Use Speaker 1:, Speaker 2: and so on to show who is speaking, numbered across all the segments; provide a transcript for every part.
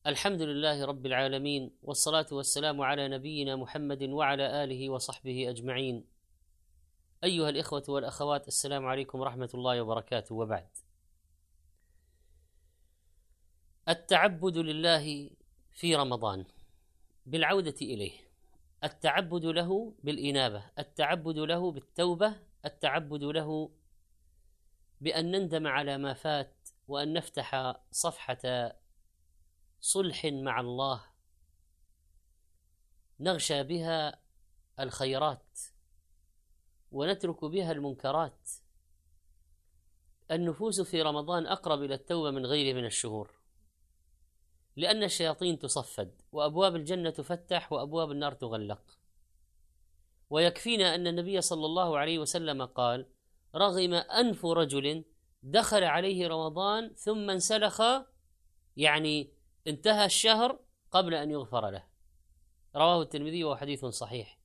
Speaker 1: الحمد لله رب العالمين، والصلاة والسلام على نبينا محمد وعلى آله وصحبه أجمعين. أيها الإخوة والأخوات، السلام عليكم ورحمة الله وبركاته. وبعد، التعبد لله في رمضان بالعودة إليه، التعبد له بالإنابة، التعبد له بالتوبة، التعبد له بأن نندم على ما فات، وأن نفتح صفحة صلح مع الله نغشى بها الخيرات ونترك بها المنكرات. النفوس في رمضان أقرب إلى التوبة من غيره من الشهور، لأن الشياطين تصفد وأبواب الجنة تفتح وأبواب النار تغلق. ويكفينا أن النبي صلى الله عليه وسلم قال: رغم أنف رجل دخل عليه رمضان ثم انسلخ، يعني انتهى الشهر قبل أن يغفر له. رواه الترمذي وهو حديث صحيح.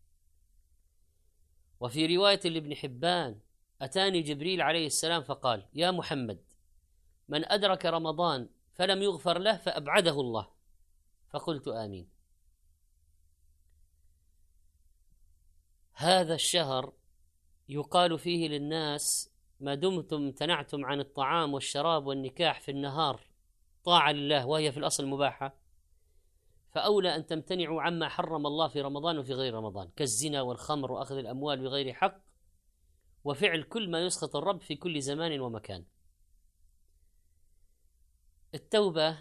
Speaker 1: وفي رواية لابن حبان: أتاني جبريل عليه السلام فقال: يا محمد، من أدرك رمضان فلم يغفر له فأبعده الله. فقلت آمين. هذا الشهر يقال فيه للناس: ما دمتم امتنعتم عن الطعام والشراب والنكاح في النهار طاعة لله وهي في الأصل مباحة، فأولى أن تمتنعوا عما حرم الله في رمضان وفي غير رمضان، كالزنا والخمر وأخذ الأموال بغير حق وفعل كل ما يسخط الرب في كل زمان ومكان. التوبة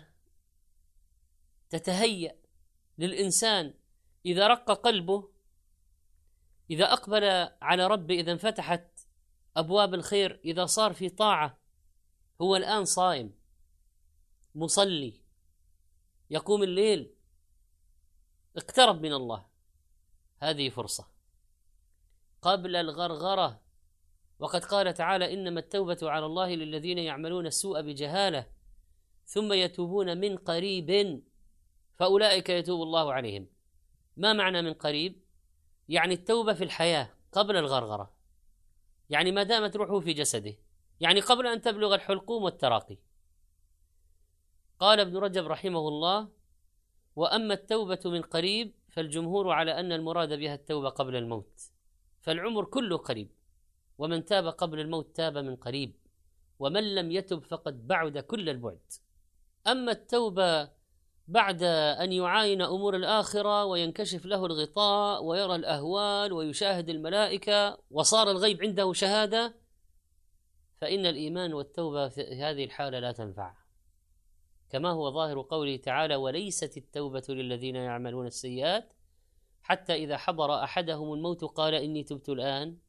Speaker 1: تتهيأ للإنسان إذا رق قلبه، إذا أقبل على ربه، إذا انفتحت أبواب الخير، إذا صار في طاعة. هو الآن صائم مصلي يقوم الليل، اقترب من الله. هذه فرصة قبل الغرغرة. وقد قال تعالى: إنما التوبة على الله للذين يعملون السوء بجهالة ثم يتوبون من قريب فأولئك يتوب الله عليهم. ما معنى من قريب؟ يعني التوبة في الحياة قبل الغرغرة، يعني ما دامت روحه في جسده، يعني قبل أن تبلغ الحلقوم والتراقي. قال ابن رجب رحمه الله: وأما التوبة من قريب فالجمهور على أن المراد بها التوبة قبل الموت، فالعمر كله قريب، ومن تاب قبل الموت تاب من قريب، ومن لم يتب فقد بعد كل البعد. أما التوبة بعد أن يعاين أمور الآخرة وينكشف له الغطاء ويرى الأهوال ويشاهد الملائكة وصار الغيب عنده شهادة، فإن الإيمان والتوبة في هذه الحالة لا تنفع، كما هو ظاهر قوله تعالى: وليست التوبة للذين يعملون السيئات حتى إذا حضر أحدهم الموت قال إني تبت الآن.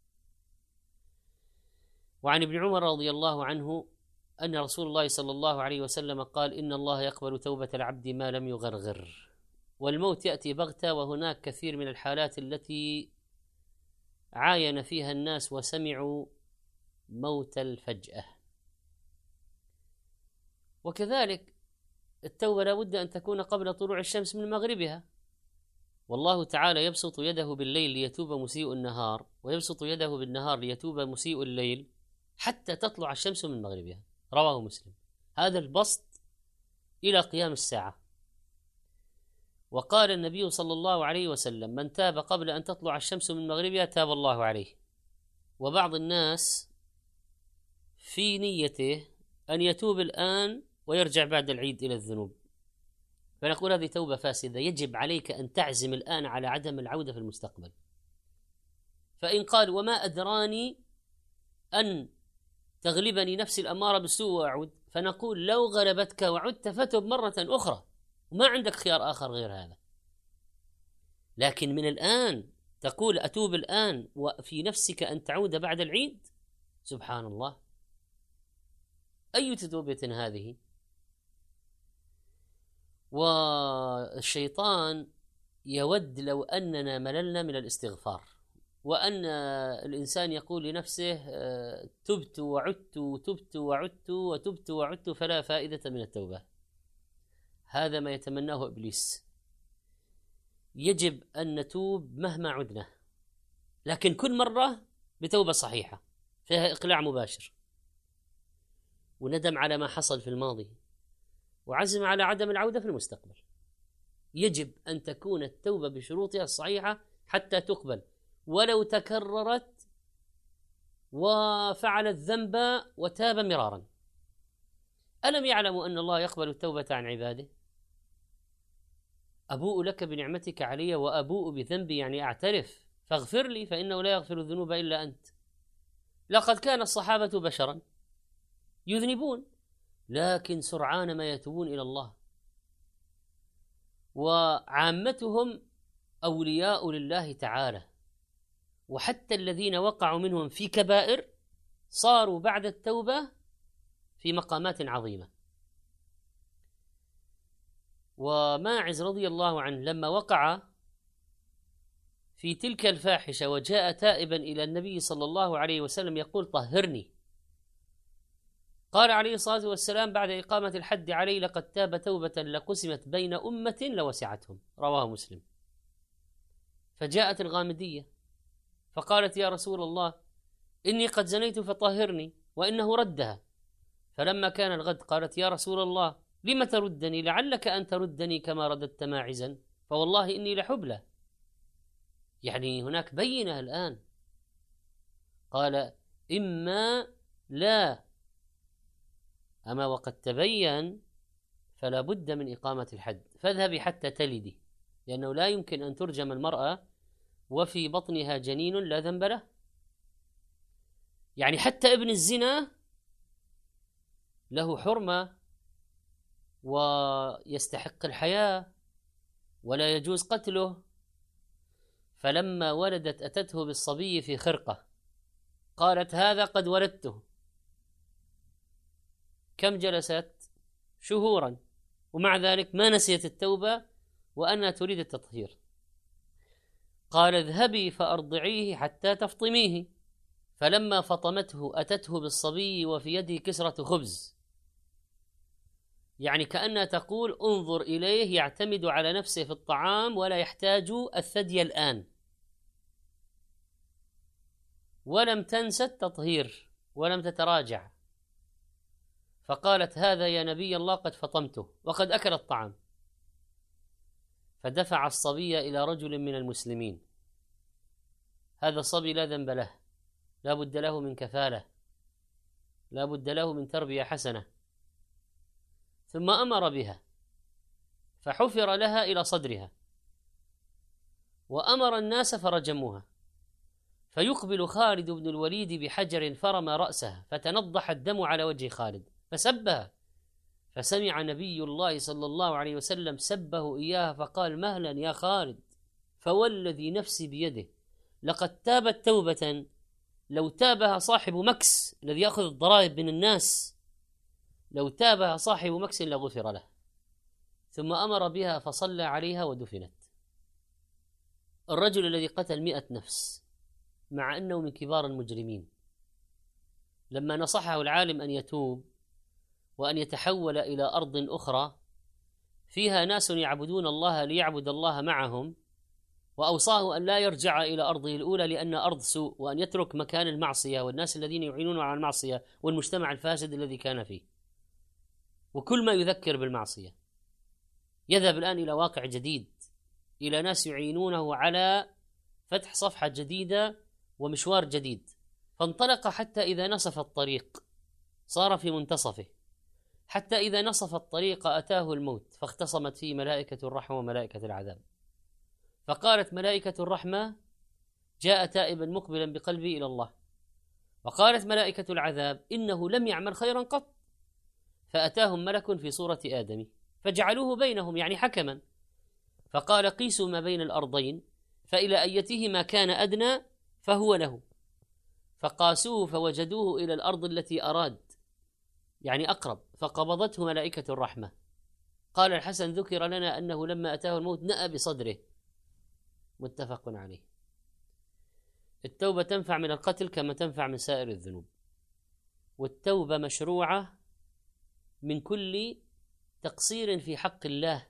Speaker 1: وعن ابن عمر رضي الله عنه أن رسول الله صلى الله عليه وسلم قال: إن الله يقبل توبة العبد ما لم يغرغر. والموت يأتي بغتة، وهناك كثير من الحالات التي عاين فيها الناس وسمعوا موت الفجأة. وكذلك التوبة لا بد أن تكون قبل طلوع الشمس من مغربها. والله تعالى يبسط يده بالليل ليتوب مسيء النهار، ويبسط يده بالنهار ليتوب مسيء الليل، حتى تطلع الشمس من مغربها. رواه مسلم. هذا البسط إلى قيام الساعة. وقال النبي صلى الله عليه وسلم: من تاب قبل أن تطلع الشمس من مغربها تاب الله عليه. وبعض الناس في نيته أن يتوب الآن ويرجع بعد العيد إلى الذنوب، فنقول هذه توبة فاسدة. يجب عليك أن تعزم الآن على عدم العودة في المستقبل. فإن قال: وما أدراني أن تغلبني نفسي الأمارة بالسوء وأعود، فنقول: لو غلبتك وعدت فتب مرة أخرى، وما عندك خيار آخر غير هذا. لكن من الآن تقول أتوب الآن وفي نفسك أن تعود بعد العيد، سبحان الله، أي توبة هذه؟ والشيطان يود لو أننا مللنا من الاستغفار، وأن الإنسان يقول لنفسه: تبت وعدت تبت وعدت وتبت وعدت، فلا فائدة من التوبة. هذا ما يتمناه إبليس. يجب أن نتوب مهما عدنا، لكن كل مرة بتوبة صحيحة فيها إقلاع مباشر وندم على ما حصل في الماضي، وعزم على عدم العودة في المستقبل. يجب أن تكون التوبة بشروطها الصحيحة حتى تقبل، ولو تكررت وفعل الذنب وتاب مرارا. ألم يعلموا أن الله يقبل التوبة عن عباده؟ أبوء لك بنعمتك علي وأبوء بذنبي، يعني أعترف، فاغفر لي فإنه لا يغفر الذنوب إلا أنت. لقد كان الصحابة بشرا يذنبون، لكن سرعان ما يتوبون إلى الله، وعامتهم أولياء لله تعالى، وحتى الذين وقعوا منهم في كبائر صاروا بعد التوبة في مقامات عظيمة. وماعز رضي الله عنه لما وقع في تلك الفاحشة وجاء تائبا إلى النبي صلى الله عليه وسلم يقول طهرني، قال عليه الصلاة والسلام بعد إقامة الحد عليه لقد تاب توبة لقسمت بين أمة لوسعتهم، رواه مسلم. فجاءت الغامدية فقالت يا رسول الله إني قد زنيت فطهرني، وإنه ردها. فلما كان الغد قالت يا رسول الله لم تردني؟ لعلك أن تردني كما رددت ماعزا، فوالله إني لحبلى. يعني هناك بينة الآن. قال إما لا، أما وقد تبين فلا بد من إقامة الحد، فاذهبي حتى تلدي، لأنه لا يمكن أن ترجم المرأة وفي بطنها جنين لا ذنب له. يعني حتى ابن الزنا له حرمة ويستحق الحياة ولا يجوز قتله. فلما ولدت أتته بالصبي في خرقة، قالت هذا قد ولدته. كم جلست؟ شهورا، ومع ذلك ما نسيت التوبة وأنها تريد التطهير. قال اذهبي فأرضعيه حتى تفطميه. فلما فطمته أتته بالصبي وفي يده كسرة خبز، يعني كأنها تقول انظر إليه يعتمد على نفسه في الطعام ولا يحتاج الثدي الآن. ولم تنس التطهير ولم تتراجع، فقالت هذا يا نبي الله قد فطمته وقد أكل الطعام. فدفع الصبي إلى رجل من المسلمين. هذا الصبي لا ذنب له، لا بد له من كفالة، لا بد له من تربية حسنة. ثم أمر بها فحفر لها إلى صدرها، وأمر الناس فرجموها. فيقبل خالد بن الوليد بحجر فرمى رأسها، فتنضح الدم على وجه خالد فسبها. فسمع نبي الله صلى الله عليه وسلم سبه إياها فقال مهلا يا خالد، فوالذي نفسي بيده لقد تابت توبة لو تابها صاحب مكس الذي يأخذ الضرائب من الناس، لو تابها صاحب مكس لغفر له. ثم أمر بها فصلى عليها ودفنت. الرجل الذي قتل 100 نفس مع أنه من كبار المجرمين، لما نصحه العالم أن يتوب وأن يتحول إلى أرض أخرى فيها ناس يعبدون الله ليعبد الله معهم، وأوصاه أن لا يرجع إلى أرضه الأولى لأن أرض سوء، وأن يترك مكان المعصية والناس الذين يعينون على المعصية والمجتمع الفاسد الذي كان فيه وكل ما يذكر بالمعصية. يذهب الآن إلى واقع جديد، إلى ناس يعينونه على فتح صفحة جديدة ومشوار جديد. فانطلق حتى إذا نصف الطريق صار في منتصفه، حتى إذا نصف الطريق أتاه الموت فاختصمت فيه ملائكة الرحمة وملائكة العذاب. فقالت ملائكة الرحمة جاء تائبا مقبلا بقلبه إلى الله، وقالت ملائكة العذاب إنه لم يعمل خيرا قط. فأتاهم ملك في صورة آدم فجعلوه بينهم، يعني حكما، فقال قيسوا ما بين الأرضين فإلى أيتهما كان أدنى فهو له. فقاسوه فوجدوه إلى الأرض التي أراد، يعني أقرب، فقبضته ملائكة الرحمة. قال الحسن ذكر لنا أنه لما أتاه الموت نأى بصدره، متفق عليه. التوبة تنفع من القتل كما تنفع من سائر الذنوب، والتوبة مشروعة من كل تقصير في حق الله.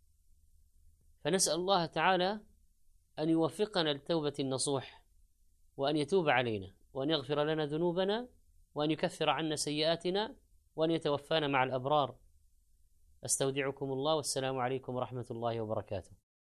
Speaker 1: فنسأل الله تعالى أن يوفقنا للتوبة النصوح، وأن يتوب علينا، وأن يغفر لنا ذنوبنا، وأن يكفر عنا سيئاتنا، وأن يتوفانا مع الأبرار. أستودعكم الله، والسلام عليكم ورحمة الله وبركاته.